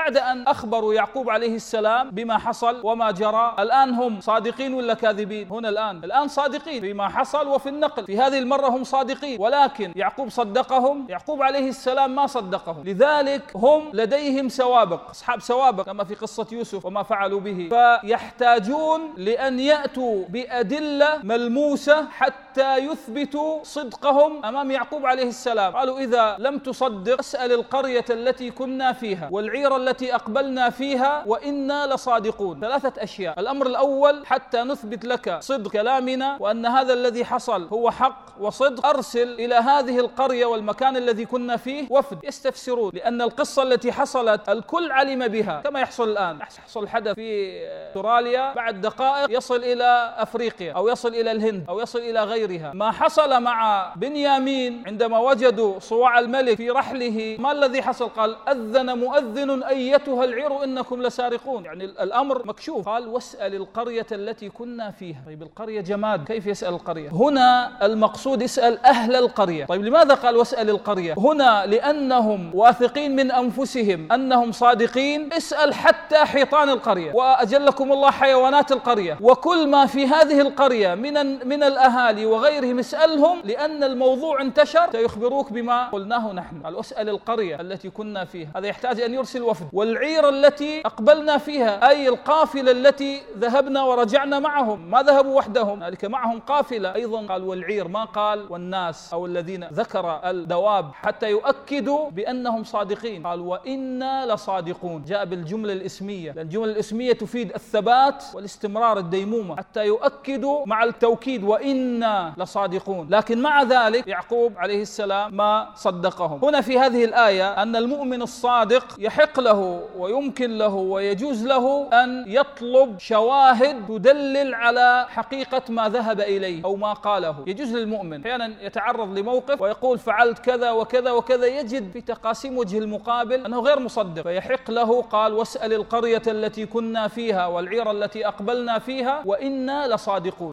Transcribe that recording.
بعد أن أخبروا يعقوب عليه السلام بما حصل وما جرى، الآن هم صادقين ولا كاذبين؟ هنا الآن صادقين فيما حصل وفي النقل، في هذه المرة هم صادقين، ولكن يعقوب صدقهم؟ يعقوب عليه السلام ما صدقهم. لذلك هم لديهم سوابق، أصحاب سوابق كما في قصة يوسف وما فعلوا به، فيحتاجون لأن يأتوا بأدلة ملموسة حتى يثبتوا صدقهم أمام يعقوب عليه السلام. قالوا إذا لم تصدق اسأل القرية التي كنا فيها والعير التي أقبلنا فيها وإنا لصادقون. ثلاثة أشياء: الأمر الأول حتى نثبت لك صدق كلامنا وأن هذا الذي حصل هو حق وصدق، أرسل إلى هذه القرية والمكان الذي كنا فيه وفد يستفسرون، لأن القصة التي حصلت الكل علم بها، كما يحصل الآن، يحصل حدث في استراليا بعد دقائق يصل إلى أفريقيا أو يصل إلى الهند أو يصل إلى غيرها. ما حصل مع بنيامين عندما وجدوا صواع الملك في رحله، ما الذي حصل؟ قال أذن مؤذن أيتها العير إنكم لسارقون، يعني الأمر مكشوف. قال واسأل القرية التي كنا فيها. طيب القرية جماد، كيف يسأل القرية؟ هنا المقصود يسأل أهل القرية. طيب لماذا قال واسأل القرية هنا؟ لأنهم واثقين من أنفسهم أنهم صادقين. اسأل حتى حيطان القرية، وأجلكم الله حيوانات القرية، وكل ما في هذه القرية من الأهالي وغيرهم، اسألهم، لأن الموضوع انتشر سيخبروك بما قلناه نحن. قال اسأل القرية التي كنا فيها، هذا يحتاج أن يرسل وفد. والعير التي أقبلنا فيها، أي القافلة التي ذهبنا ورجعنا معهم، ما ذهبوا وحدهم، ذلك معهم قافلة أيضا. قال والعير، ما قال والناس أو الذين، ذكر الدواب حتى يؤكدوا بأنهم صادقين. قال وإنا لصادقون، جاء بالجملة الإسمية، لأن الجملة الإسمية تفيد الثبات والاستمرار، الديمومة، حتى يؤكدوا مع التوكيد وإنا لصادقون. لكن مع ذلك يعقوب عليه السلام ما صدقهم. هنا في هذه الآية أن المؤمن الصادق يحق له ويمكن له ويجوز له أن يطلب شواهد تدلل على حقيقة ما ذهب إليه أو ما قاله. يجوز للمؤمن أحيانا يتعرض لموقف ويقول فعلت كذا وكذا وكذا، يجد في تقاسيم وجه المقابل أنه غير مصدق، فيحق له، قال واسأل القرية التي كنا فيها والعير التي أقبلنا فيها وإنا لصادقون.